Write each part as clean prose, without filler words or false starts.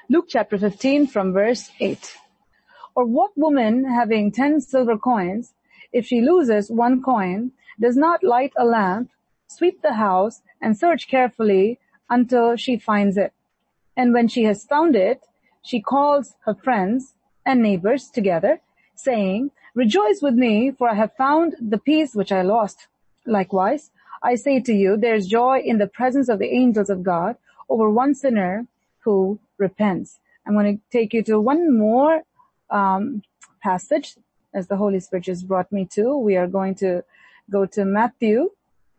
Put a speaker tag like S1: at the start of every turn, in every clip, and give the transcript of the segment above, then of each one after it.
S1: Luke chapter 15 from verse 8. Or what woman having 10 silver coins, if she loses one coin, does not light a lamp, sweep the house, and search carefully until she finds it? And when she has found it, she calls her friends and neighbors together, saying, Rejoice with me, for I have found the piece which I lost. Likewise, I say to you, there is joy in the presence of the angels of God over one sinner who repents. I'm going to take you to one more passage as the Holy Spirit just brought me to. We are going to go to Matthew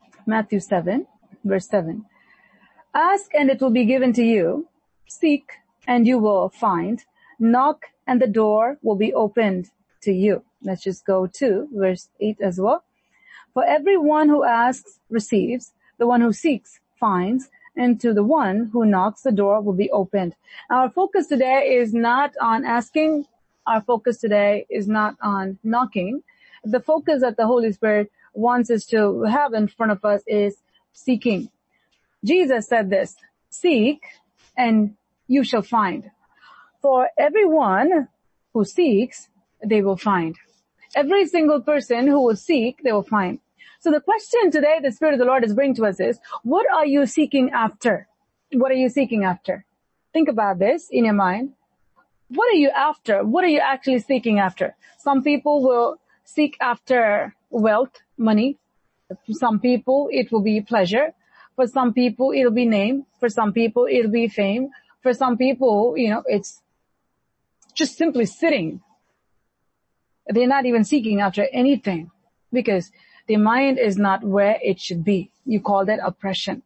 S1: 7, verse 7. Ask and it will be given to you. Seek and you will find. Knock and the door will be opened to you. Let's just go to verse 8 as well. For everyone who asks receives, the one who seeks finds, and to the one who knocks the door will be opened. Our focus today is not on asking. Our focus today is not on knocking. The focus that the Holy Spirit wants us to have in front of us is seeking. Jesus said this, seek and you shall find. For everyone who seeks, they will find. Every single person who will seek, they will find. So the question today the Spirit of the Lord is bringing to us is, what are you seeking after? What are you seeking after? Think about this in your mind. What are you after? What are you actually seeking after? Some people will seek after wealth, money. For some people, it will be pleasure. For some people, it'll be name. For some people, it'll be fame. For some people, it's just simply sitting. They're not even seeking after anything because their mind is not where it should be. You call that oppression.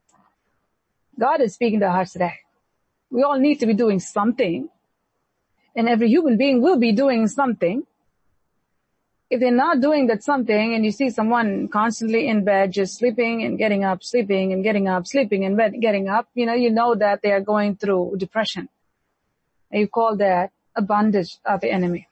S1: God is speaking to our hearts today. We all need to be doing something, and every human being will be doing something. If they're not doing that something and you see someone constantly in bed just sleeping and getting up, sleeping and getting up, sleeping and bed, getting up, you know that they are going through depression. And you call that a bondage of the enemy.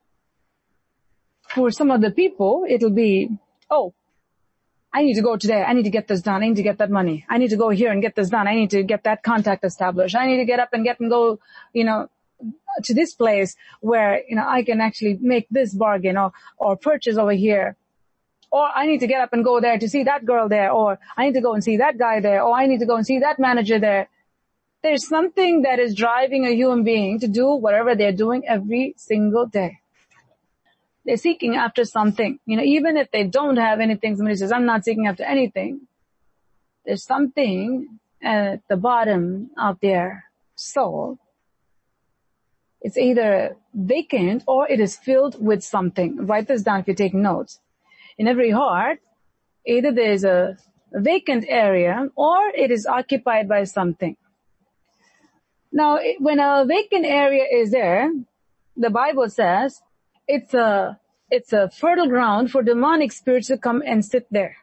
S1: For some other people, it'll be, I need to go today. I need to get this done. I need to get that money. I need to go here and get this done. I need to get that contact established. I need to get up and go, to this place where, I can actually make this bargain or purchase over here. Or I need to get up and go there to see that girl there, or I need to go and see that guy there, or I need to go and see that manager there. There's something that is driving a human being to do whatever they're doing every single day. They're seeking after something. Even if they don't have anything, somebody says, I'm not seeking after anything. There's something at the bottom of their soul. It's either vacant or it is filled with something. Write this down if you're taking notes. In every heart, either there is a vacant area or it is occupied by something. Now, when a vacant area is there, the Bible says it's a fertile ground for demonic spirits to come and sit there.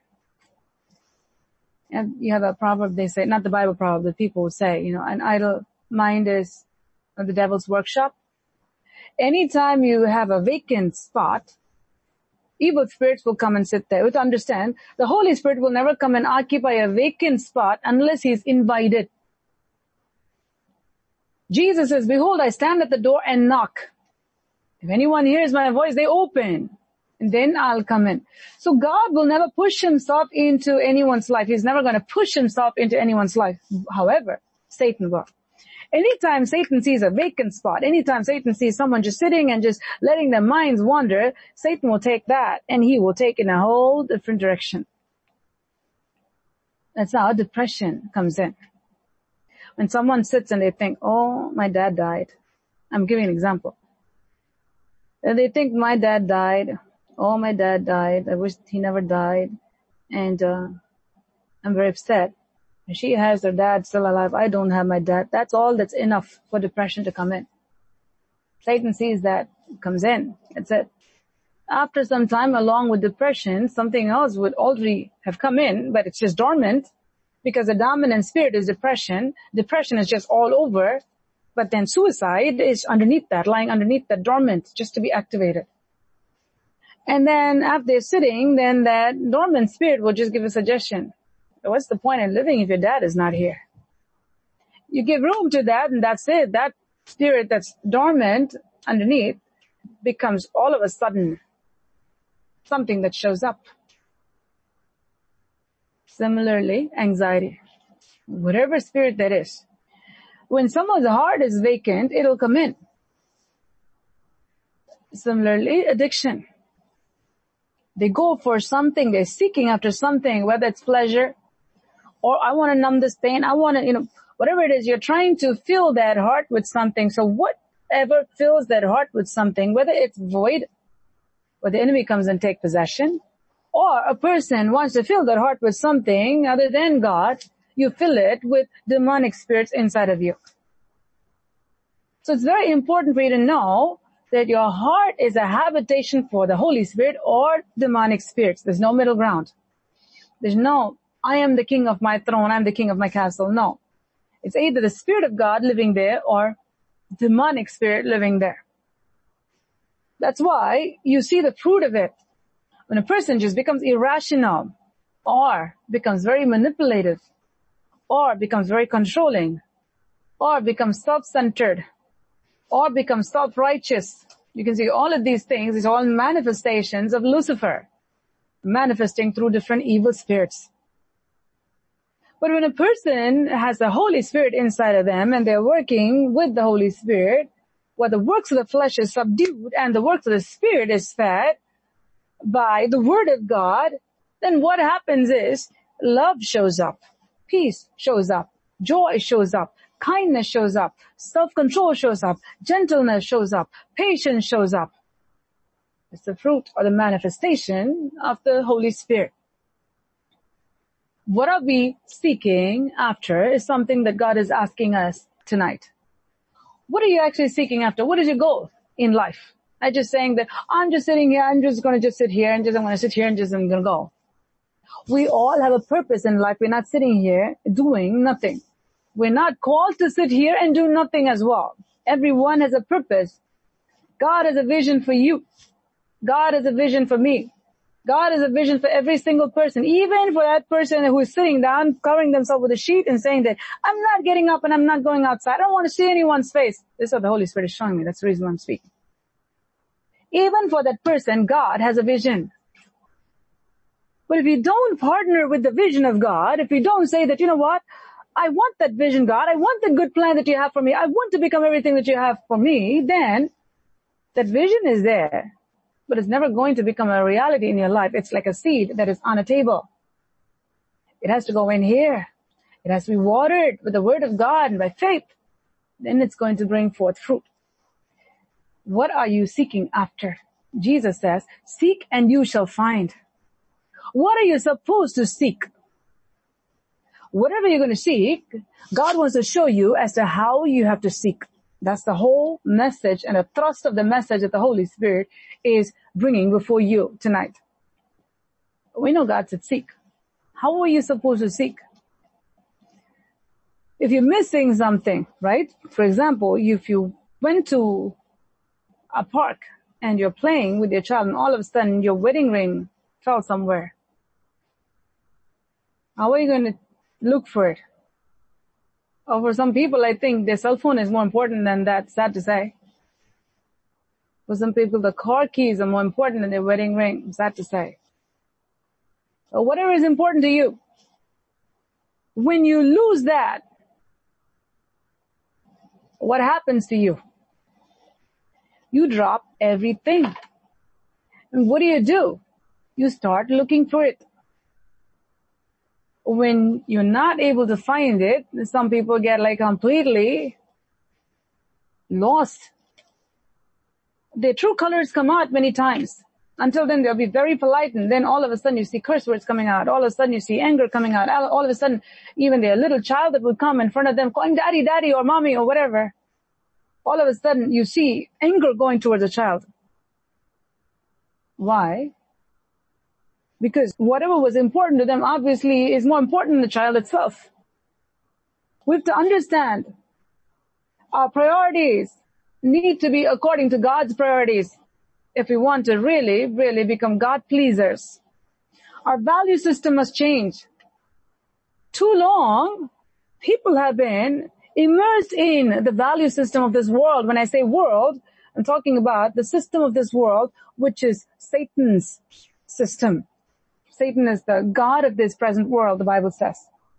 S1: And you have a proverb, they say, not the Bible proverb, the people will say, an idle mind is the devil's workshop. Anytime you have a vacant spot, evil spirits will come and sit there. You have to understand, the Holy Spirit will never come and occupy a vacant spot unless he is invited. Jesus says, behold, I stand at the door and knock. If anyone hears my voice, they open, and then I'll come in. So God will never push himself into anyone's life. He's never going to push himself into anyone's life. However, Satan will. Anytime Satan sees a vacant spot, anytime Satan sees someone just sitting and just letting their minds wander, Satan will take that and he will take in a whole different direction. That's how depression comes in. When someone sits and they think, oh, my dad died. I'm giving an example. And they think my dad died. Oh, my dad died. I wish he never died. And I'm very upset. She has her dad still alive. I don't have my dad. That's all that's enough for depression to come in. Satan sees that, comes in. That's it. After some time, along with depression, something else would already have come in, but it's just dormant because the dominant spirit is depression. Depression is just all over. But then suicide is underneath that, lying underneath that dormant, just to be activated. And then after they're sitting, then that dormant spirit will just give a suggestion. What's the point in living if your dad is not here? you give room to that, and that's it. That spirit that's dormant underneath becomes all of a sudden something that shows up. Similarly, anxiety. Whatever spirit that is. When someone's heart is vacant, it'll come in. Similarly, addiction. They go for something, they're seeking after something, whether it's pleasure, or I want to numb this pain, I want to, whatever it is, you're trying to fill that heart with something. So whatever fills that heart with something, whether it's void, where the enemy comes and take possession, or a person wants to fill their heart with something other than God, you fill it with demonic spirits inside of you. So it's very important for you to know that your heart is a habitation for the Holy Spirit or demonic spirits. There's no middle ground. There's no, I am the king of my throne, I'm the king of my castle. No. It's either the Spirit of God living there or demonic spirit living there. That's why you see the fruit of it. When a person just becomes irrational or becomes very manipulative or becomes very controlling or becomes self-centered or becomes self-righteous, you can see all of these things is all manifestations of Lucifer manifesting through different evil spirits. But when a person has the Holy Spirit inside of them and they're working with the Holy Spirit, where the works of the flesh is subdued and the works of the Spirit is fed by the Word of God, then what happens is love shows up, peace shows up, joy shows up, kindness shows up, self-control shows up, gentleness shows up, patience shows up. It's the fruit or the manifestation of the Holy Spirit. What are we seeking after is something that God is asking us tonight. What are you actually seeking after? What is your goal in life? I'm just saying that I'm just sitting here, I'm just going to just sit here and I'm going to sit here and I'm going to go. We all have a purpose in life. We're not sitting here doing nothing. We're not called to sit here and do nothing as well. Everyone has a purpose. God has a vision for you. God has a vision for me. God has a vision for every single person, even for that person who is sitting down, covering themselves with a sheet and saying that I'm not getting up and I'm not going outside. I don't want to see anyone's face. This is what the Holy Spirit is showing me. That's the reason I'm speaking. Even for that person, God has a vision. But if you don't partner with the vision of God, if you don't say that, you know what, I want that vision, God, I want the good plan that you have for me, I want to become everything that you have for me, then that vision is there. But it's never going to become a reality in your life. It's like a seed that is on a table. It has to go in here. It has to be watered with the Word of God and by faith. Then it's going to bring forth fruit. What are you seeking after? Jesus says, seek and you shall find. What are you supposed to seek? Whatever you're going to seek, God wants to show you as to how you have to seek. That's the whole message and the thrust of the message that the Holy Spirit is bringing before you tonight. We know God said seek. How are you supposed to seek? If you're missing something, right? For example, if you went to a park and you're playing with your child and all of a sudden your wedding ring fell somewhere, how are you going to look for it? Or for some people, I think their cell phone is more important than that, sad to say. For some people, the car keys are more important than their wedding ring, sad to say. So whatever is important to you, when you lose that, what happens to you? You drop everything. And what do? You start looking for it. When you're not able to find it, some people get like completely lost. Their true colors come out many times. Until then, they'll be very polite, and then all of a sudden you see curse words coming out. All of a sudden you see anger coming out. All of a sudden, even their little child that would come in front of them calling daddy, daddy, or mommy, or whatever. All of a sudden you see anger going towards the child. Why? Because whatever was important to them obviously is more important than the child itself. We have to understand our priorities need to be according to God's priorities if we want to really, really become God pleasers. Our value system must change. Too long, people have been immersed in the value system of this world. When I say world, I'm talking about the system of this world, which is Satan's system. Satan is the god of this present world, the Bible says.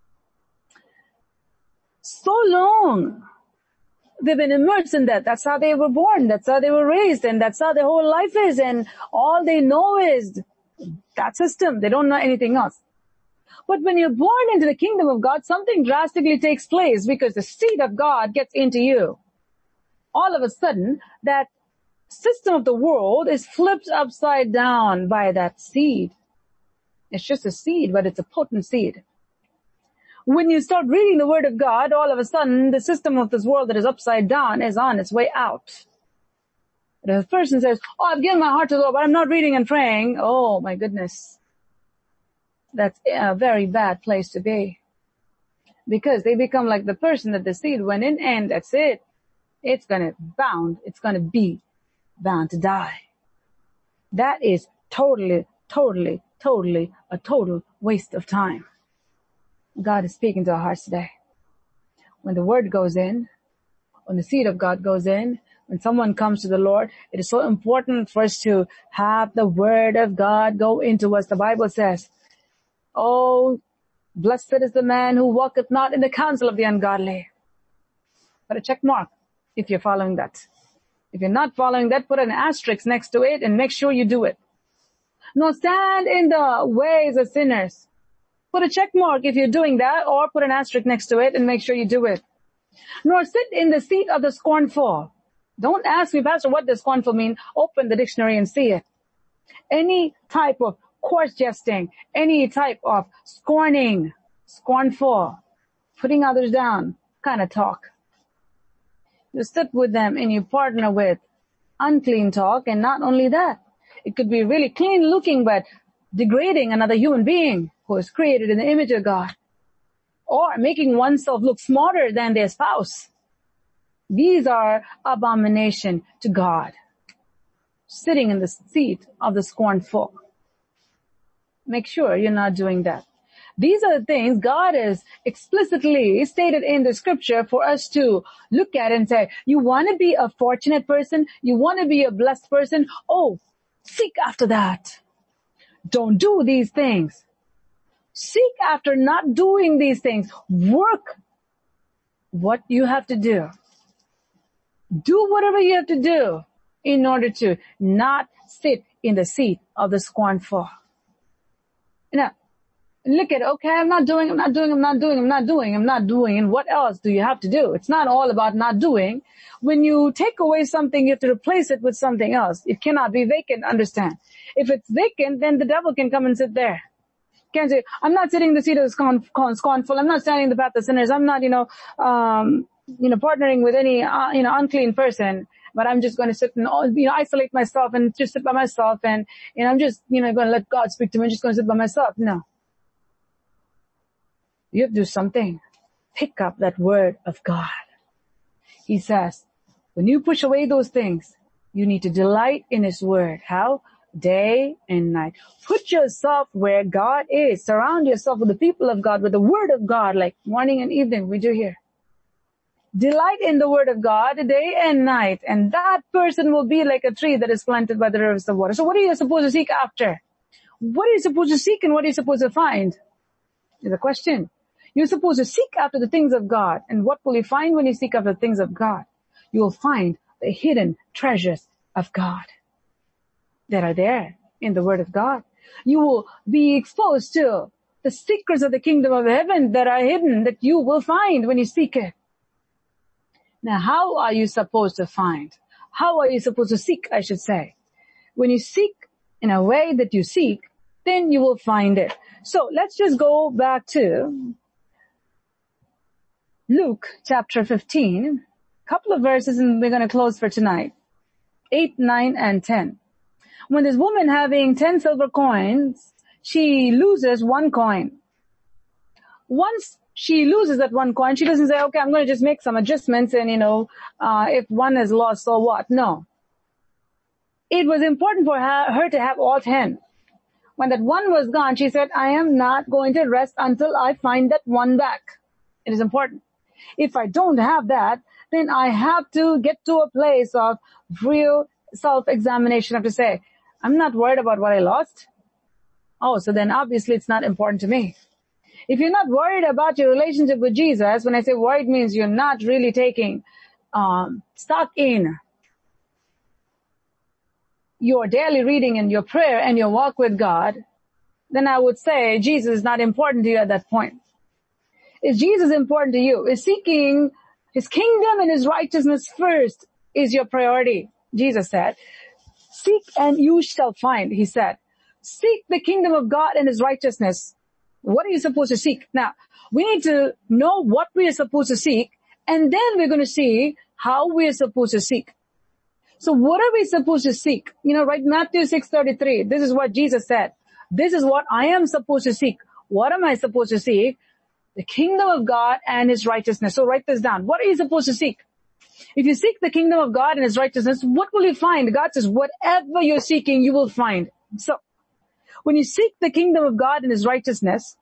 S1: So long they've been immersed in that. That's how they were born. That's how they were raised. And that's how their whole life is. And all they know is that system. They don't know anything else. But when you're born into the kingdom of God, something drastically takes place because the seed of God gets into you. All of a sudden, that system of the world is flipped upside down by that seed. It's just a seed, but it's a potent seed. When you start reading the Word of God, all of a sudden, the system of this world that is upside down is on its way out. But if a person says, oh, I've given my heart to the Lord, but I'm not reading and praying, oh my goodness. That's a very bad place to be. Because they become like the person that the seed went in, and that's it. It's gonna be bound to die. That is totally a total waste of time. God is speaking to our hearts today. When the word goes in, when the seed of God goes in, when someone comes to the Lord, it is so important for us to have the word of God go into us. The Bible says, oh, blessed is the man who walketh not in the counsel of the ungodly. Put a check mark if you're following that. If you're not following that, put an asterisk next to it and make sure you do it. Nor stand in the ways of sinners. Put a check mark if you're doing that, or put an asterisk next to it and make sure you do it. Nor sit in the seat of the scornful. Don't ask me, Pastor, what does scornful mean? Open the dictionary and see it. Any type of coarse jesting, any type of scorning, scornful, putting others down kind of talk. You sit with them and you partner with unclean talk, and not only that, it could be really clean looking but degrading another human being who is created in the image of God, or making oneself look smarter than their spouse. These are abomination to God. Sitting in the seat of the scornful. Make sure you're not doing that. These are the things God is explicitly stated in the scripture for us to look at and say, you want to be a fortunate person? You want to be a blessed person? Oh, seek after that. Don't do these things. Seek after not doing these things. Work what you have to do. Do whatever you have to do in order to not sit in the seat of the scornful. Now, look at, okay, I'm not doing. And what else do you have to do? It's not all about not doing. When you take away something, you have to replace it with something else. It cannot be vacant, understand. If it's vacant, then the devil can come and sit there. Can't say, I'm not sitting in the seat of the scornful. I'm not standing in the path of sinners. I'm not, partnering with any, unclean person. But I'm just going to sit and, isolate myself and just sit by myself. And I'm just, going to let God speak to me. I'm just going to sit by myself. No. You have to do something. Pick up that word of God. He says, when you push away those things, you need to delight in His word. How? Day and night. Put yourself where God is. Surround yourself with the people of God, with the word of God, like morning and evening we do here. Delight in the word of God day and night, and that person will be like a tree that is planted by the rivers of water. So what are you supposed to seek after? What are you supposed to seek and what are you supposed to find? Is the question. You're supposed to seek after the things of God. And what will you find when you seek after the things of God? You will find the hidden treasures of God that are there in the word of God. You will be exposed to the secrets of the kingdom of heaven that are hidden, that you will find when you seek it. Now, how are you supposed to find? How are you supposed to seek, I should say? When you seek in a way that you seek, then you will find it. So let's just go back to Luke chapter 15, a couple of verses, and we're going to close for tonight. 8, 9, and 10. When this woman having 10 silver coins, she loses 1 coin. Once she loses that 1 coin, she doesn't say, okay, I'm going to just make some adjustments and, if one is lost, so what? No. It was important for her to have all 10. When that 1 was gone, she said, I am not going to rest until I find that 1 back. It is important. If I don't have that, then I have to get to a place of real self-examination. I have to say, I'm not worried about what I lost. Oh, so then obviously it's not important to me. If you're not worried about your relationship with Jesus, when I say worried means you're not really taking stock in your daily reading and your prayer and your walk with God, then I would say Jesus is not important to you at that point. Is Jesus important to you? Is seeking His kingdom and His righteousness first is your priority? Jesus said, seek and you shall find, He said. Seek the kingdom of God and His righteousness. What are you supposed to seek? Now, we need to know what we are supposed to seek, and then we're going to see how we are supposed to seek. So what are we supposed to seek? Right, Matthew 6:33, this is what Jesus said. This is what I am supposed to seek. What am I supposed to seek? The kingdom of God and His righteousness. So write this down. What are you supposed to seek? If you seek the kingdom of God and His righteousness, what will you find? God says, whatever you're seeking, you will find. So, when you seek the kingdom of God and His righteousness,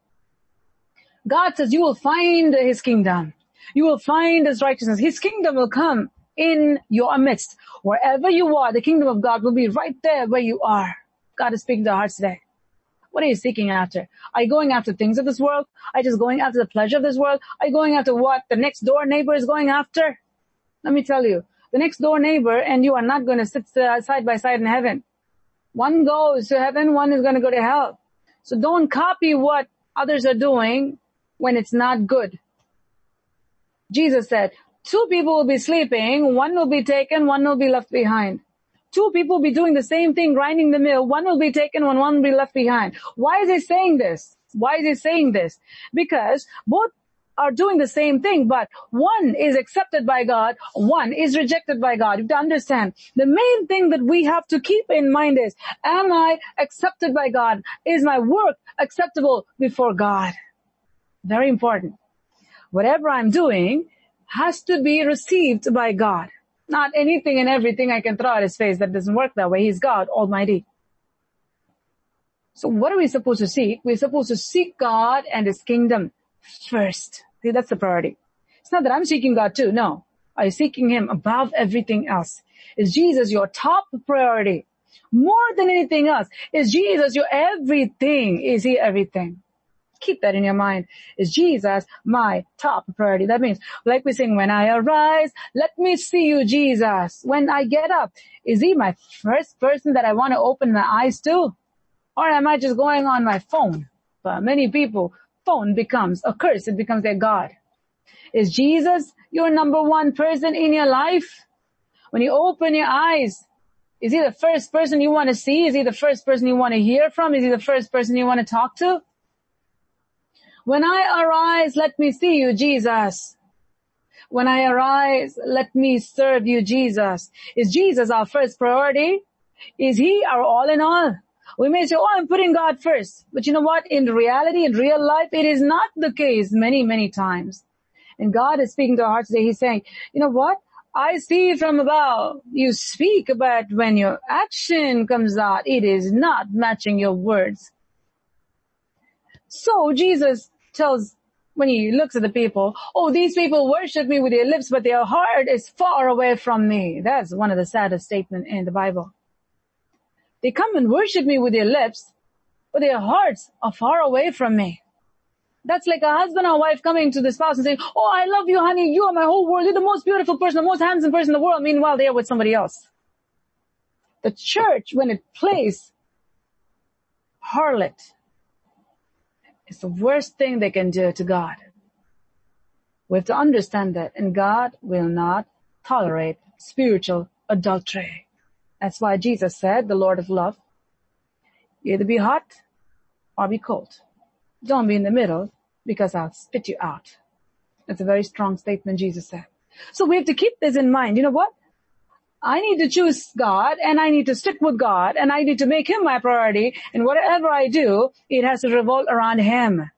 S1: God says you will find His kingdom. You will find His righteousness. His kingdom will come in your midst. Wherever you are, the kingdom of God will be right there where you are. God is speaking to our hearts today. What are you seeking after? Are you going after things of this world? Are you just going after the pleasure of this world? Are you going after what the next door neighbor is going after? Let me tell you, the next door neighbor and you are not going to sit side by side in heaven. One goes to heaven, one is going to go to hell. So don't copy what others are doing when it's not good. Jesus said, 2 people will be sleeping, one will be taken, one will be left behind. 2 people will be doing the same thing, grinding the mill, one will be taken, one will be left behind. Why is He saying this? Why is He saying this? Because both are doing the same thing, but one is accepted by God, one is rejected by God. You have to understand, the main thing that we have to keep in mind is, am I accepted by God? Is my work acceptable before God? Very important. Whatever I'm doing has to be received by God. Not anything and everything I can throw at His face. That doesn't work that way. He's God Almighty. So what are we supposed to seek? We're supposed to seek God and His kingdom first. See, that's the priority. It's not that I'm seeking God too. No. Are you seeking Him above everything else? Is Jesus your top priority? More than anything else. Is Jesus your everything? Is He everything? Keep that in your mind. Is Jesus my top priority? That means, like we sing, when I arise, let me see you, Jesus. When I get up, is He my first person that I want to open my eyes to? Or am I just going on my phone? For many people, phone becomes a curse. It becomes their God. Is Jesus your number one person in your life? When you open your eyes, is He the first person you want to see? Is He the first person you want to hear from? Is He the first person you want to talk to? When I arise, let me see you, Jesus. When I arise, let me serve you, Jesus. Is Jesus our first priority? Is He our all in all? We may say, I'm putting God first. But you know what? In reality, in real life, it is not the case many, many times. And God is speaking to our hearts today. He's saying, you know what? I see from above. You speak, but when your action comes out, it is not matching your words. So Jesus tells, when He looks at the people, these people worship me with their lips, but their heart is far away from me. That's one of the saddest statements in the Bible. They come and worship me with their lips, but their hearts are far away from me. That's like a husband or wife coming to the spouse and saying, I love you, honey. You are my whole world. You're the most beautiful person, the most handsome person in the world. Meanwhile, they are with somebody else. The church, when it plays harlot, it's the worst thing they can do to God. We have to understand that, and God will not tolerate spiritual adultery. That's why Jesus said, the Lord of love, either be hot or be cold. Don't be in the middle, because I'll spit you out. That's a very strong statement Jesus said. So we have to keep this in mind. You know what? I need to choose God, and I need to stick with God, and I need to make Him my priority, and whatever I do, it has to revolve around Him.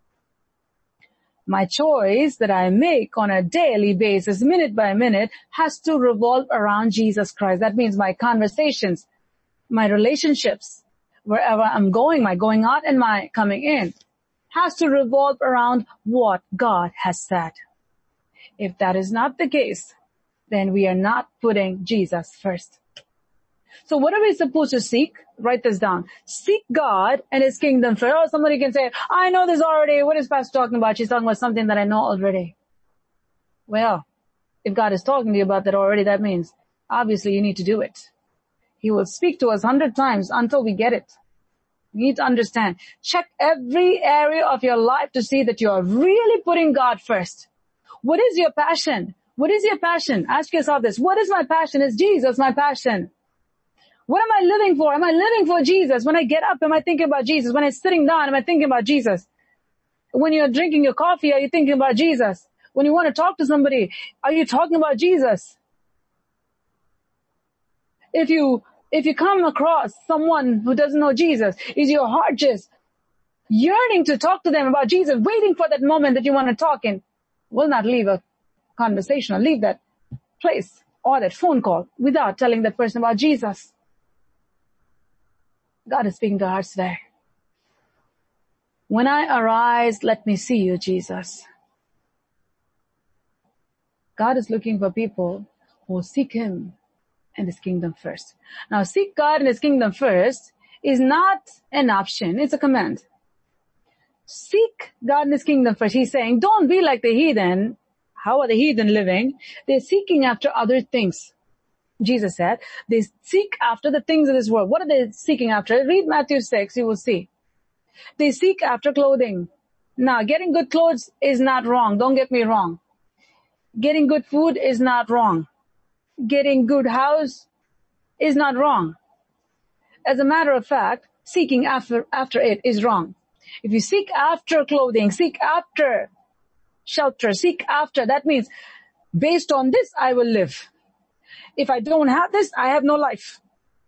S1: My choice that I make on a daily basis, minute by minute, has to revolve around Jesus Christ. That means my conversations, my relationships, wherever I'm going, my going out and my coming in, has to revolve around what God has said. If that is not the case, then we are not putting Jesus first. So what are we supposed to seek? Write this down. Seek God and His kingdom first. Oh, somebody can say, I know this already. What is Pastor talking about? She's talking about something that I know already. Well, if God is talking to you about that already, that means obviously you need to do it. He will speak to us 100 times until we get it. You need to understand. Check every area of your life to see that you are really putting God first. What is your passion? What is your passion? Ask yourself this. What is my passion? Is Jesus my passion? What am I living for? Am I living for Jesus? When I get up, am I thinking about Jesus? When I'm sitting down, am I thinking about Jesus? When you're drinking your coffee, are you thinking about Jesus? When you want to talk to somebody, are you talking about Jesus? If you come across someone who doesn't know Jesus, is your heart just yearning to talk to them about Jesus, waiting for that moment that you want to talk in? Will not leave a conversation or leave that place or that phone call without telling that person about Jesus. God is speaking to our hearts today. When I arise, let me see you, Jesus. God is looking for people who seek Him and His kingdom first. Now, seek God and His kingdom first is not an option. It's a command. Seek God and His kingdom first. He's saying, don't be like the heathen. How are the heathen living? They're seeking after other things. Jesus said, they seek after the things of this world. What are they seeking after? Read Matthew 6, you will see. They seek after clothing. Now, getting good clothes is not wrong. Don't get me wrong. Getting good food is not wrong. Getting good house is not wrong. As a matter of fact, seeking after it is wrong. If you seek after clothing, seek after shelter, seek after, that means based on this, I will live. If I don't have this, I have no life.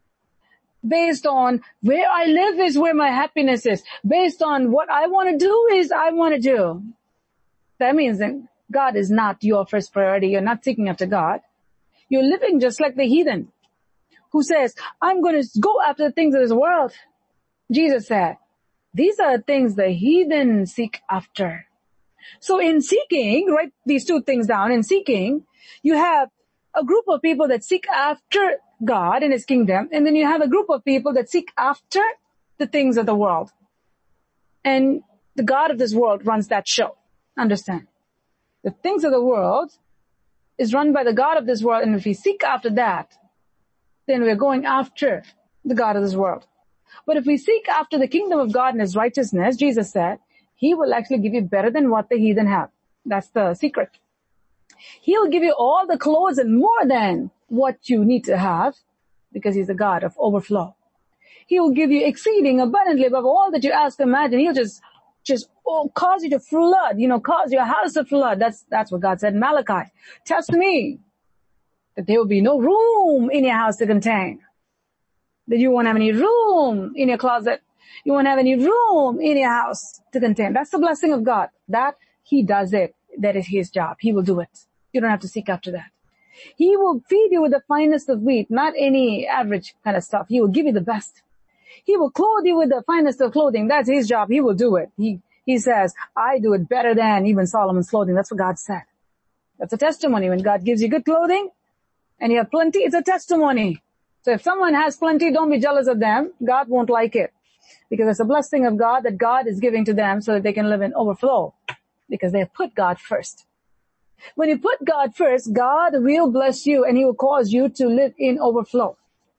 S1: Based on where I live is where my happiness is. Based on what I want to do is I want to do. That means that God is not your first priority. You're not seeking after God. You're living just like the heathen who says, I'm going to go after the things of this world. Jesus said, these are things the heathen seek after. So in seeking, write these two things down. In seeking, you have a group of people that seek after God and His kingdom, and then you have a group of people that seek after the things of the world. And the God of this world runs that show. Understand? The things of the world is run by the God of this world, and if we seek after that, then we're going after the God of this world. But if we seek after the kingdom of God and His righteousness, Jesus said, He will actually give you better than what the heathen have. That's the secret. He'll give you all the clothes and more than what you need to have because He's a God of overflow. He will give you exceeding abundantly above all that you ask or imagine. He'll just cause you to flood, cause your house to flood. That's what God said in Malachi. Test me that there will be no room in your house to contain. That you won't have any room in your closet. You won't have any room in your house to contain. That's the blessing of God. That He does it. That is His job. He will do it. You don't have to seek after that. He will feed you with the finest of wheat, not any average kind of stuff. He will give you the best. He will clothe you with the finest of clothing. That's His job. He will do it. He says, I do it better than even Solomon's clothing. That's what God said. That's a testimony. When God gives you good clothing and you have plenty, it's a testimony. So if someone has plenty, don't be jealous of them. God won't like it. Because it's a blessing of God that God is giving to them so that they can live in overflow. Because they have put God first. When you put God first, God will bless you and He will cause you to live in overflow.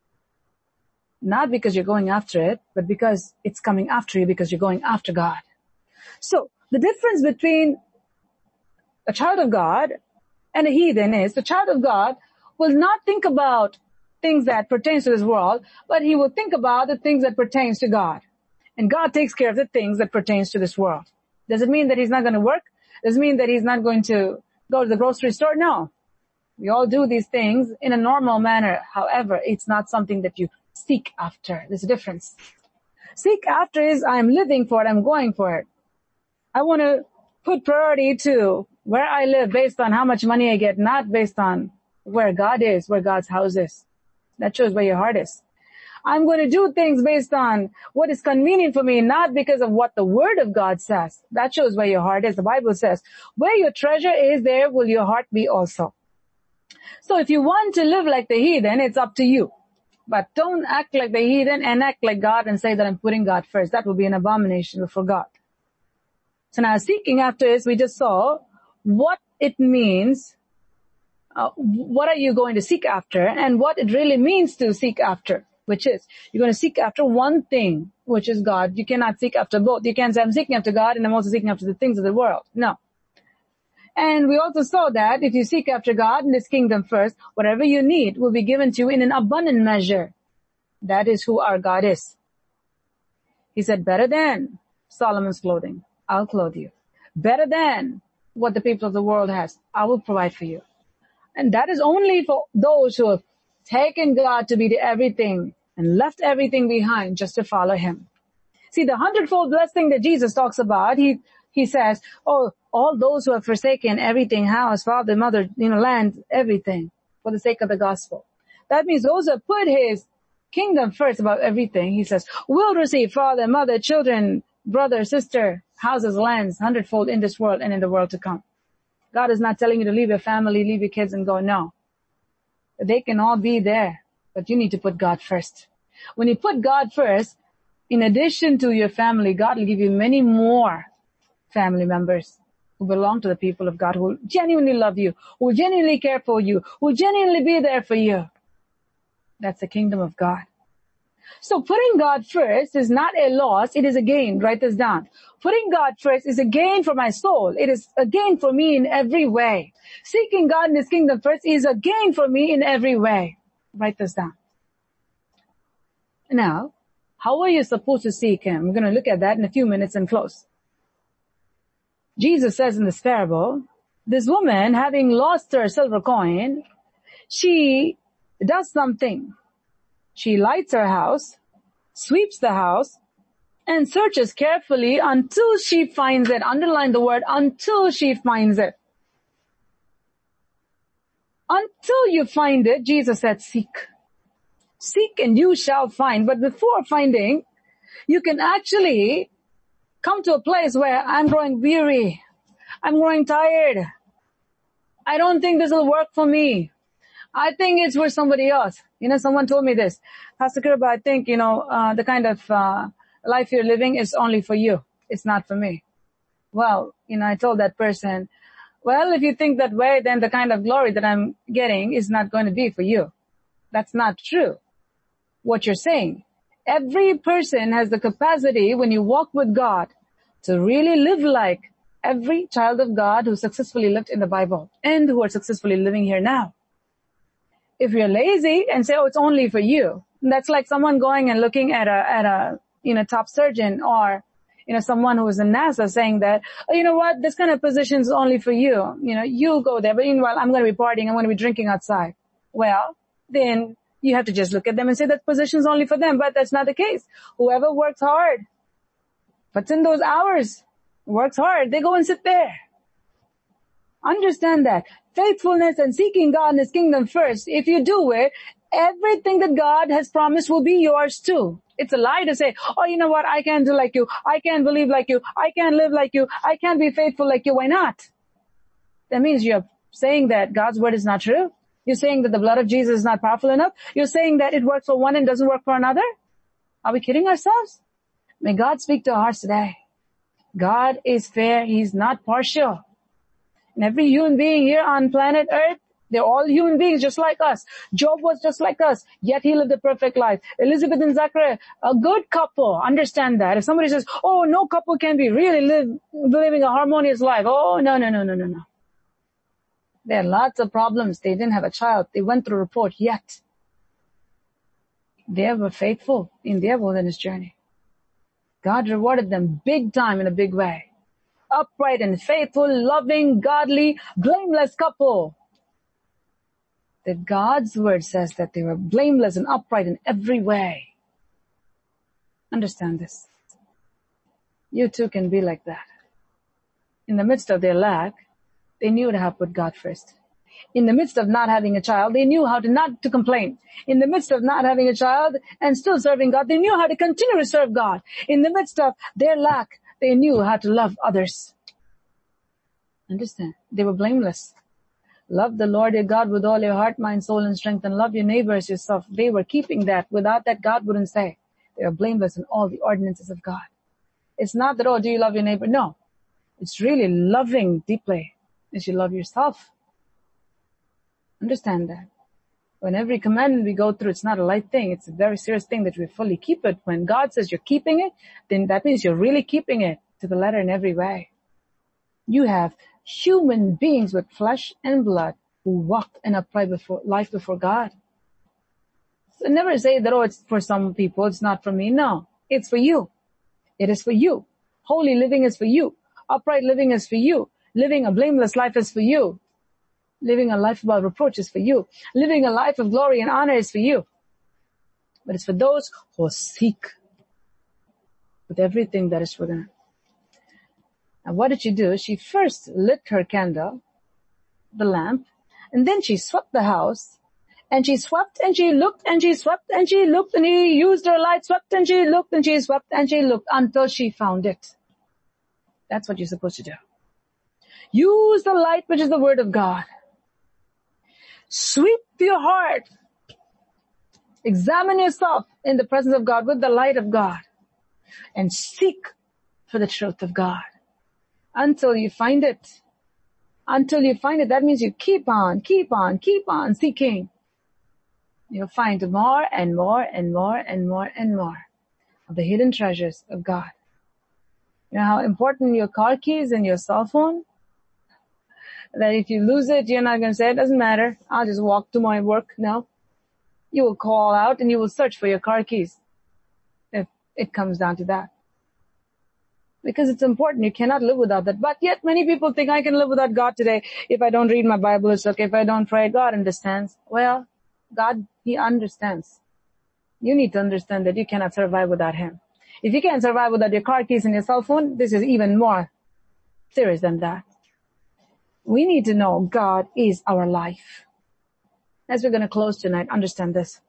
S1: Not because you're going after it, but because it's coming after you because you're going after God. So the difference between a child of God and a heathen is the child of God will not think about things that pertains to this world, but he will think about the things that pertains to God. And God takes care of the things that pertains to this world. Does it mean that he's not going to work? Does it mean that he's not going to go to the grocery store? No. We all do these things in a normal manner. However, it's not something that you seek after. There's a difference. Seek after is I'm living for it, I'm going for it. I want to put priority to where I live based on how much money I get, not based on where God is, where God's house is. That shows where your heart is. I'm going to do things based on what is convenient for me, not because of what the Word of God says. That shows where your heart is. The Bible says, where your treasure is, there will your heart be also. So if you want to live like the heathen, it's up to you. But don't act like the heathen and act like God and say that I'm putting God first. That will be an abomination before God. So now seeking after is, we just saw what it means. What are you going to seek after and what it really means to seek after, which is you're going to seek after one thing, which is God. You cannot seek after both. You can't say I'm seeking after God and I'm also seeking after the things of the world. No. And we also saw that if you seek after God and His kingdom first, whatever you need will be given to you in an abundant measure. That is who our God is. He said, better than Solomon's clothing, I'll clothe you. Better than what the people of the world has, I will provide for you. And that is only for those who have taken God to be the everything and left everything behind just to follow Him. See, the 100-fold blessing that Jesus talks about, he says, oh, all those who have forsaken everything, house, father, mother, land, everything for the sake of the gospel. That means those who have put His kingdom first above everything, He says, will receive father, mother, children, brother, sister, houses, lands, 100-fold in this world and in the world to come. God is not telling you to leave your family, leave your kids and go, no. They can all be there, but you need to put God first. When you put God first, in addition to your family, God will give you many more family members who belong to the people of God, who will genuinely love you, who will genuinely care for you, who will genuinely be there for you. That's the kingdom of God. So putting God first is not a loss, it is a gain. Write this down. Putting God first is a gain for my soul. It is a gain for me in every way. Seeking God and His kingdom first is a gain for me in every way. Write this down. Now, how are you supposed to seek Him? We're going to look at that in a few minutes and close. Jesus says in this parable, this woman, having lost her silver coin, she does something. She lights her house, sweeps the house, and searches carefully until she finds it. Underline the word, until she finds it. Until you find it, Jesus said, seek. Seek and you shall find. But before finding, you can actually come to a place where I'm growing weary. I'm growing tired. I don't think this will work for me. I think it's for somebody else. Someone told me this. Pastor Kripa, I think, the kind of life you're living is only for you. It's not for me. Well, I told that person, well, if you think that way, then the kind of glory that I'm getting is not going to be for you. That's not true. What you're saying. Every person has the capacity, when you walk with God, to really live like every child of God who successfully lived in the Bible and who are successfully living here now. If you're lazy and say, oh, it's only for you, that's like someone going and looking at a top surgeon or, someone who is in NASA saying that, oh, you know what, this kind of position is only for you. You go there, but meanwhile, I'm going to be partying, I'm going to be drinking outside. Well, then you have to just look at them and say that position is only for them, but that's not the case. Whoever works hard, puts in those hours, works hard, they go and sit there. Understand that. Faithfulness and seeking God and His kingdom first. If you do it, everything that God has promised will be yours too. It's a lie to say, oh, you know what, I can't do like you, I can't believe like you, I can't live like you, I can't be faithful like you. Why not? That means you're saying that God's word is not true. You're saying that the blood of Jesus is not powerful enough. You're saying that it works for one and doesn't work for another. Are we kidding ourselves? May God speak to our hearts today. God is fair. He's not partial. And every human being here on planet Earth, they're all human beings just like us. Job was just like us, yet he lived a perfect life. Elizabeth and Zachariah, a good couple. Understand that. If somebody says, oh, no couple can be really living a harmonious life. Oh, no. There are lots of problems. They didn't have a child. They went through a report, yet they were faithful in their wilderness journey. God rewarded them big time in a big way. Upright and faithful, loving, godly, blameless couple. That God's word says that they were blameless and upright in every way. Understand this. You too can be like that. In the midst of their lack, they knew to have put God first. In the midst of not having a child, they knew how to not to complain. In the midst of not having a child and still serving God, they knew how to continue to serve God. In the midst of their lack, they knew how to love others. Understand? They were blameless. Love the Lord your God with all your heart, mind, soul, and strength, and love your neighbor as yourself. They were keeping that. Without that, God wouldn't say. They are blameless in all the ordinances of God. It's not that, oh, do you love your neighbor? No. It's really loving deeply as you love yourself. Understand that. When every commandment we go through, it's not a light thing. It's a very serious thing that we fully keep it. When God says you're keeping it, then that means you're really keeping it to the letter in every way. You have human beings with flesh and blood who walk in upright life before God. So never say that, oh, it's for some people, it's not for me. No, it's for you. It is for you. Holy living is for you. Upright living is for you. Living a blameless life is for you. Living a life without reproach is for you. Living a life of glory and honor is for you. But it's for those who seek with everything that is within. And what did she do? She first lit her candle, the lamp, and then she swept the house. And she swept and she looked and she swept and she looked and he used her light, swept and she looked and she swept and she looked until she found it. That's what you're supposed to do. Use the light, which is the word of God. Sweep your heart. Examine yourself in the presence of God with the light of God. And seek for the truth of God. Until you find it. Until you find it, that means you keep on seeking. You'll find more and more and more and more and more of the hidden treasures of God. You know how important your car keys and your cell phone? That if you lose it, you're not going to say, it doesn't matter. I'll just walk to my work. No. You will call out and you will search for your car keys. If it comes down to that. Because it's important. You cannot live without that. But yet many people think I can live without God today. If I don't read my Bible, it's okay. If I don't pray, God understands. Well, God, He understands. You need to understand that you cannot survive without Him. If you can't survive without your car keys and your cell phone, this is even more serious than that. We need to know God is our life. As we're going to close tonight, understand this.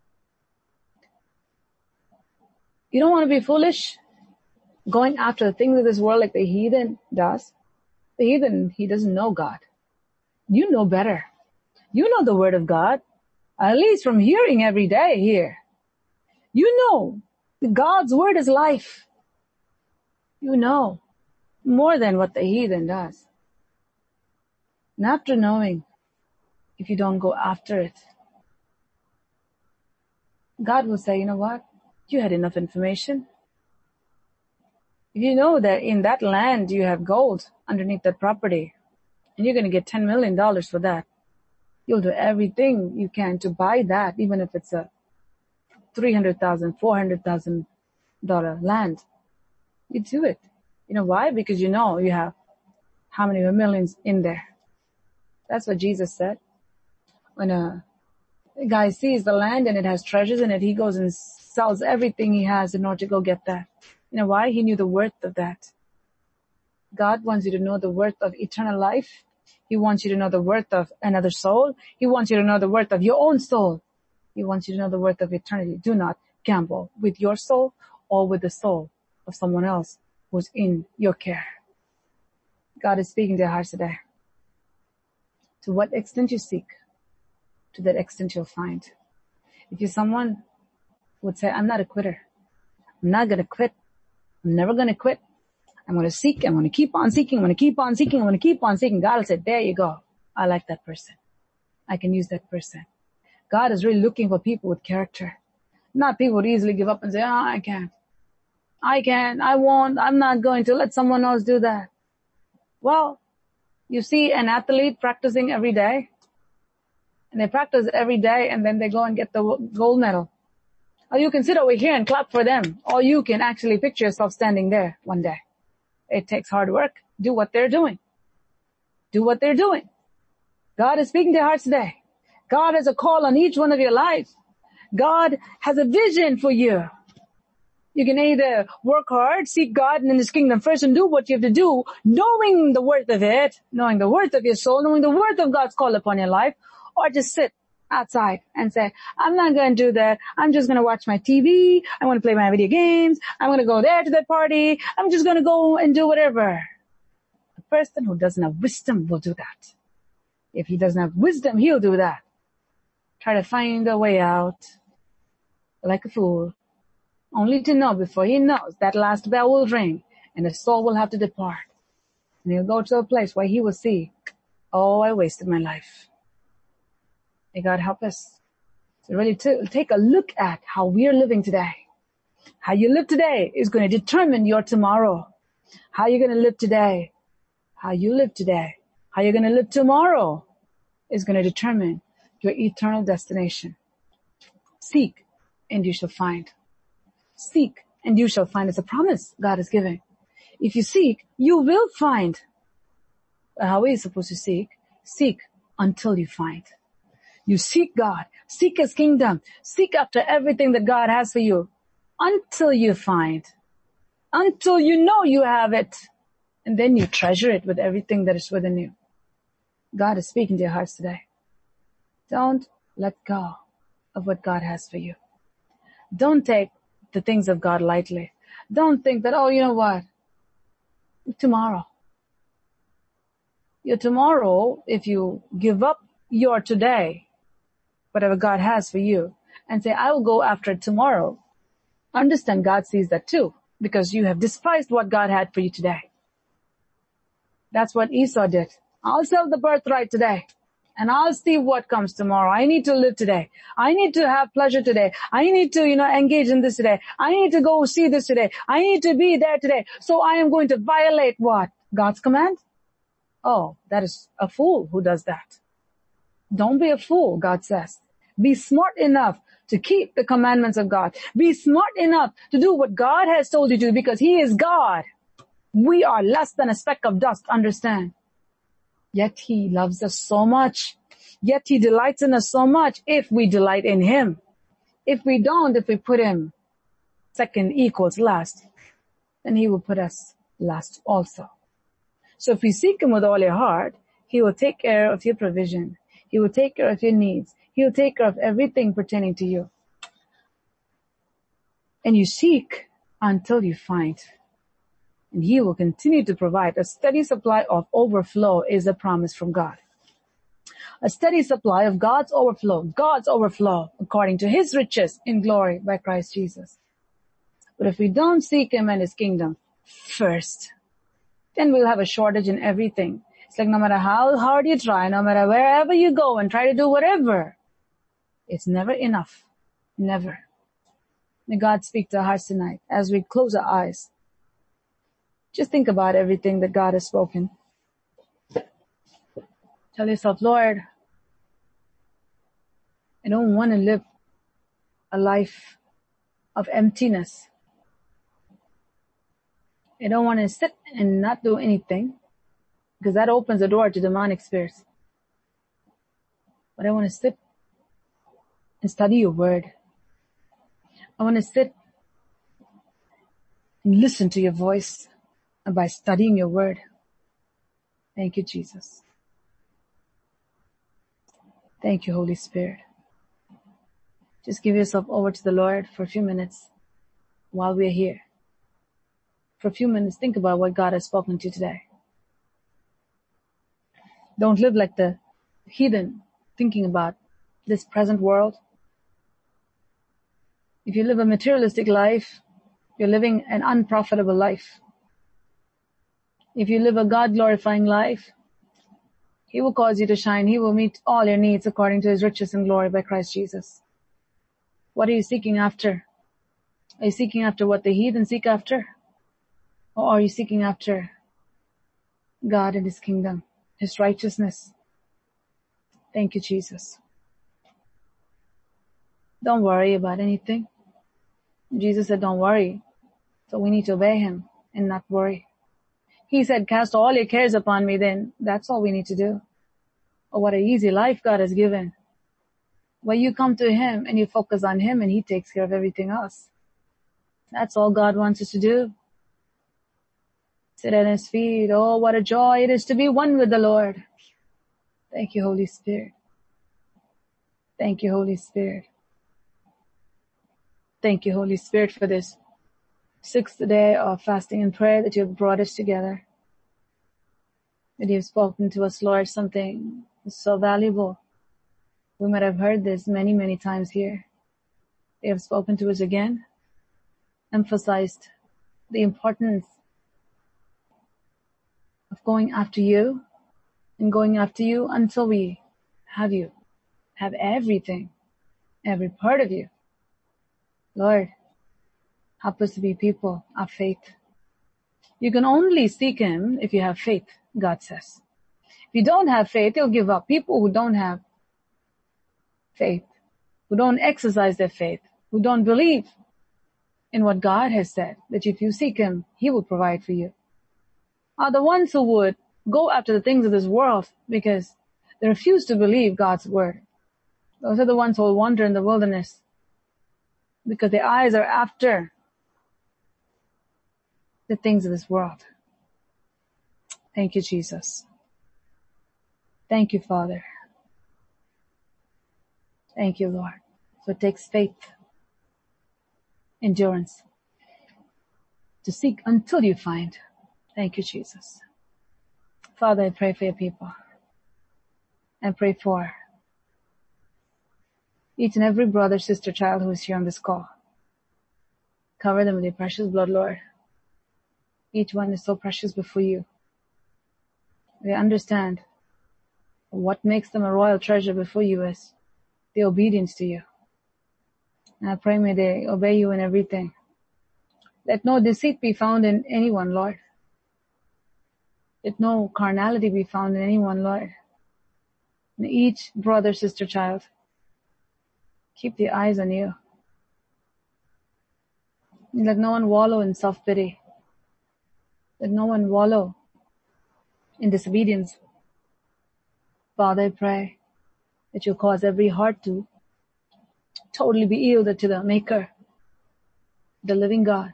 S1: You don't want to be foolish going after the things of this world like the heathen does. The heathen, he doesn't know God. You know better. You know the word of God. At least from hearing every day here. You know God's word is life. You know more than what the heathen does. And after knowing, if you don't go after it, God will say, you know what? You had enough information. If you know that in that land you have gold underneath that property, and you're going to get $10 million for that, you'll do everything you can to buy that, even if it's a $300,000, $400,000 land. You do it. You know why? Because you know you have how many millions in there. That's what Jesus said. When a guy sees the land and it has treasures in it, he goes and sells everything he has in order to go get that. You know why? He knew the worth of that. God wants you to know the worth of eternal life. He wants you to know the worth of another soul. He wants you to know the worth of your own soul. He wants you to know the worth of eternity. Do not gamble with your soul or with the soul of someone else who's in your care. God is speaking to your hearts today. To what extent you seek, to that extent you'll find. If you're someone who would say, I'm not a quitter. I'm not going to quit. I'm never going to quit. I'm going to seek. I'm going to keep on seeking. I'm going to keep on seeking. I'm going to keep on seeking. God will say, there you go. I like that person. I can use that person. God is really looking for people with character. Not people who easily give up and say, I can't. I won't. I'm not going to let someone else do that. Well, you see an athlete practicing every day. And they practice every day and then they go and get the gold medal. Or you can sit over here and clap for them. Or you can actually picture yourself standing there one day. It takes hard work. Do what they're doing. Do what they're doing. God is speaking to your hearts today. God has a call on each one of your lives. God has a vision for you. You can either work hard, seek God and in His kingdom first and do what you have to do, knowing the worth of it, knowing the worth of your soul, knowing the worth of God's call upon your life, or just sit outside and say, I'm not going to do that. I'm just going to watch my TV. I want to play my video games. I'm going to go there to that party. I'm just going to go and do whatever. The person who doesn't have wisdom will do that. If he doesn't have wisdom, he'll do that. Try to find a way out like a fool, only to know before he knows that last bell will ring and the soul will have to depart. And he'll go to a place where he will see, oh, I wasted my life. May God help us to really take a look at how we are living today. How you live today is going to determine your tomorrow. How you're going to live today, how you live today, how you're going to live tomorrow is going to determine your eternal destination. Seek and you shall find. Seek and you shall find. It's a promise God is giving. If you seek, you will find. But how are you supposed to seek? Seek until you find. You seek God. Seek His kingdom. Seek after everything that God has for you until you find. Until you know you have it. And then you treasure it with everything that is within you. God is speaking to your hearts today. Don't let go of what God has for you. Don't take the things of God lightly. Don't think that, oh, you know what? Tomorrow. Your tomorrow, if you give up your today, whatever God has for you, and say, I will go after it tomorrow, understand God sees that too, because you have despised what God had for you today. That's what Esau did. I'll sell the birthright today, and I'll see what comes tomorrow. I need to live today. I need to have pleasure today. I need to, engage in this today. I need to go see this today. I need to be there today. So I am going to violate what? God's command? Oh, that is a fool who does that. Don't be a fool, God says. Be smart enough to keep the commandments of God. Be smart enough to do what God has told you to do because He is God. We are less than a speck of dust, understand. Yet He loves us so much. Yet He delights in us so much if we delight in Him. If we don't, if we put Him second equals last, then He will put us last also. So if we seek Him with all your heart, He will take care of your provision. He will take care of your needs. He will take care of everything pertaining to you. And you seek until you find. And He will continue to provide. A steady supply of overflow is a promise from God. A steady supply of God's overflow according to His riches in glory by Christ Jesus. But if we don't seek Him and His kingdom first, then we'll have a shortage in everything. It's like no matter how hard you try, no matter wherever you go and try to do whatever, it's never enough. Never. May God speak to our hearts tonight as we close our eyes. Just think about everything that God has spoken. Tell yourself, Lord, I don't want to live a life of emptiness. I don't want to sit and not do anything because that opens the door to demonic spirits. But I want to sit and study your word. I want to sit and listen to your voice by studying your word. Thank you, Jesus. Thank you, Holy Spirit. Just give yourself over to the Lord for a few minutes while we're here. For a few minutes, think about what God has spoken to you today. Don't live like the heathen, thinking about this present world. If you live a materialistic life, you're living an unprofitable life. If you live a God-glorifying life, He will cause you to shine. He will meet all your needs according to His riches and glory by Christ Jesus. What are you seeking after? Are you seeking after what the heathen seek after? Or are you seeking after God and His kingdom, His righteousness? Thank you, Jesus. Don't worry about anything. Jesus said, don't worry. So we need to obey Him and not worry. He said, cast all your cares upon me, then that's all we need to do. Oh, what an easy life God has given. Where you come to Him and you focus on Him and He takes care of everything else. That's all God wants us to do. Sit at His feet. Oh, what a joy it is to be one with the Lord. Thank you, Holy Spirit. Thank you, Holy Spirit. Thank you, Holy Spirit, for this 6th day of fasting and prayer that you have brought us together. That you have spoken to us, Lord, something so valuable. We might have heard this many, many times here. You have spoken to us again, emphasized the importance of going after you and going after you until we have you, have everything, every part of you. Lord, help us to be people of faith. You can only seek Him if you have faith, God says. If you don't have faith, you'll give up. People who don't have faith, who don't exercise their faith, who don't believe in what God has said, that if you seek Him, He will provide for you, are the ones who would go after the things of this world because they refuse to believe God's word. Those are the ones who will wander in the wilderness because their eyes are after the things of this world. Thank you, Jesus. Thank you, Father. Thank you, Lord. So it takes faith, endurance to seek until you find. Thank you, Jesus. Father, I pray for your people. I pray for each and every brother, sister, child who is here on this call. Cover them with your precious blood, Lord. Each one is so precious before you. We understand what makes them a royal treasure before you is the obedience to you. And I pray may they obey you in everything. Let no deceit be found in anyone, Lord. Let no carnality be found in anyone, Lord. And each brother, sister, child, keep the eyes on you. And let no one wallow in self-pity. Let no one wallow in disobedience. Father, I pray that you'll cause every heart to totally be yielded to the Maker, the living God,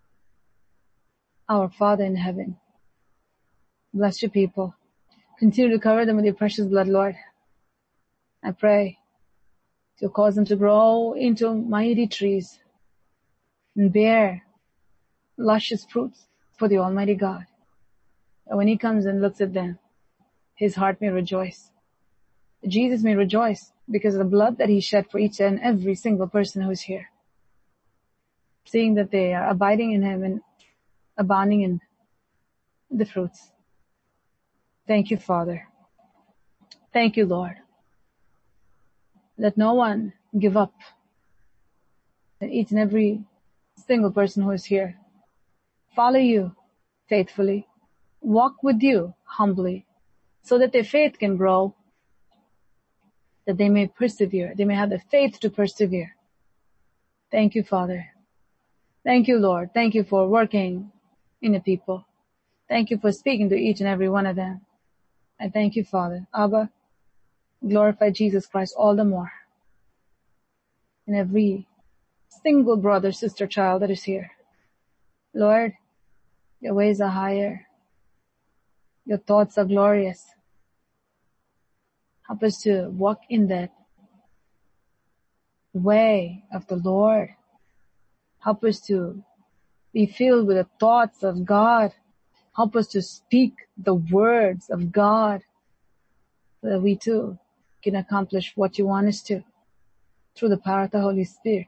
S1: our Father in heaven. Bless your people. Continue to cover them with your precious blood, Lord. I pray you'll cause them to grow into mighty trees and bear luscious fruits for the Almighty God. And when He comes and looks at them, His heart may rejoice. Jesus may rejoice because of the blood that He shed for each and every single person who is here. Seeing that they are abiding in Him and abounding in the fruits. Thank you, Father. Thank you, Lord. Let no one give up. Let each and every single person who is here follow you faithfully, walk with you humbly, so that their faith can grow, that they may persevere. They may have the faith to persevere. Thank you, Father. Thank you, Lord. Thank you for working in the people. Thank you for speaking to each and every one of them. I thank you, Father. Abba, glorify Jesus Christ all the more in every single brother, sister, child that is here. Lord, your ways are higher. Your thoughts are glorious. Help us to walk in that way of the Lord. Help us to be filled with the thoughts of God. Help us to speak the words of God so that we too can accomplish what you want us to through the power of the Holy Spirit.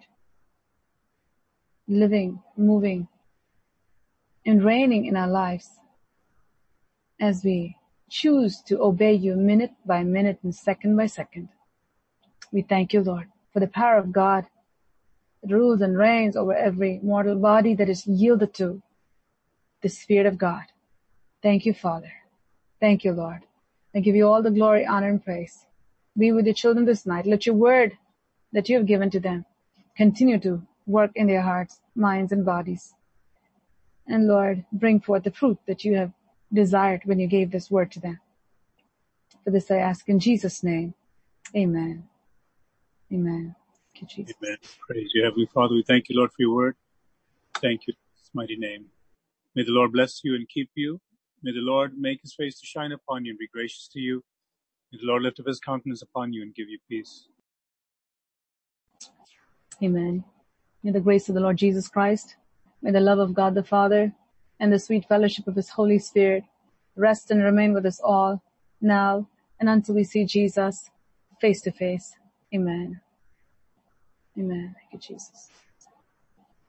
S1: Living, moving, and reigning in our lives as we choose to obey you minute by minute and second by second. We thank you, Lord, for the power of God that rules and reigns over every mortal body that is yielded to the Spirit of God. Thank you, Father. Thank you, Lord. I give you all the glory, honor, and praise. Be with your children this night. Let your word that you have given to them continue to work in their hearts, minds, and bodies. And Lord, bring forth the fruit that you have desired when you gave this word to them. For this I ask in Jesus' name. Amen. Amen. Thank you, Jesus.
S2: Amen. Praise you, Heavenly Father. We thank you, Lord, for your word. Thank you, in His mighty name. May the Lord bless you and keep you. May the Lord make His face to shine upon you and be gracious to you. May the Lord lift up His countenance upon you and give you peace.
S1: Amen. May the grace of the Lord Jesus Christ, may the love of God the Father, and the sweet fellowship of His Holy Spirit rest and remain with us all, now and until we see Jesus face to face. Amen. Amen. Thank you, Jesus.